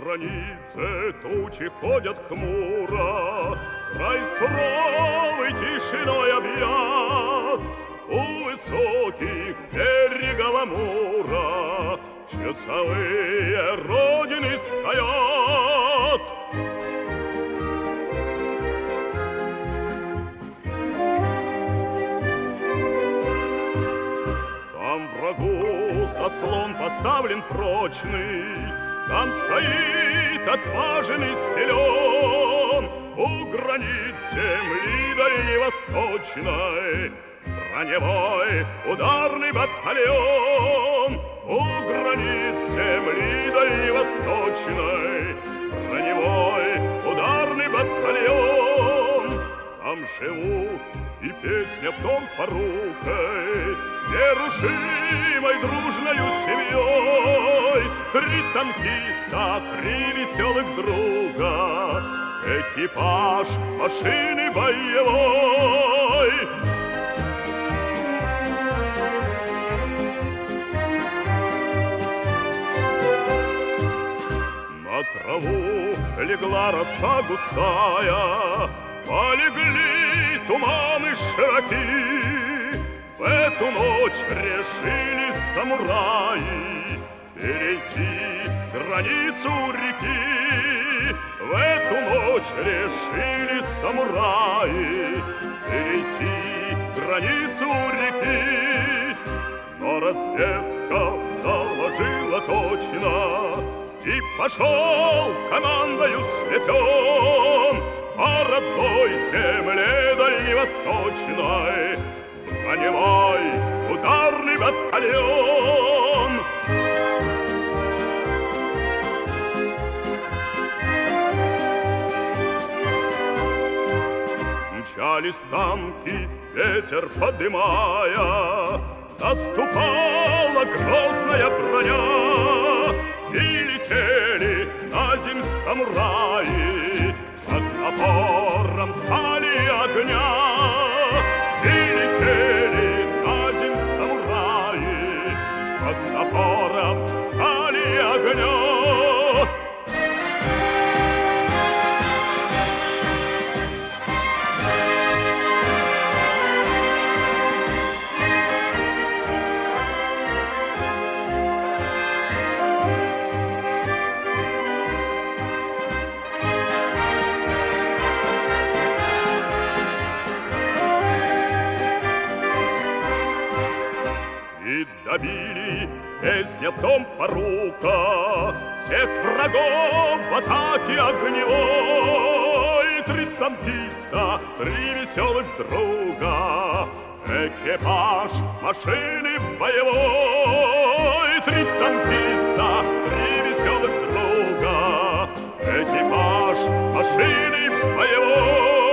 границе тучи ходят хмуро, край суровый тишиной объят. У высоких берегов Амура часовые родины стоят. Там врагу заслон поставлен прочный, там стоит отважен и силен. У границ земли дальневосточной броневой ударный батальон. У границ земли дальневосточной броневой ударный батальон. Там живут и песня в том порукой, нерушимой дружною семьей. Три танкиста, три веселых друга, экипаж машины боевой. На траву легла роса густая, полегли туманы широки. В эту ночь решили самураи перейти границу реки. В эту ночь решили самураи перейти границу реки. Но разведка доложила точно, и пошел командою сметен по родной земле дальневосточной броневой ударный батальон. Мчались танки, ветер подымая, наступала грозная броня, и летели на земь самураи под напором стали огня. И летели на земь самураи под напором стали огня. И добили песня в том порука всех врагов в атаке огневой. Три танкиста, три веселых друга, экипаж машины боевой. Три танкиста, три веселых друга, экипаж машины боевой.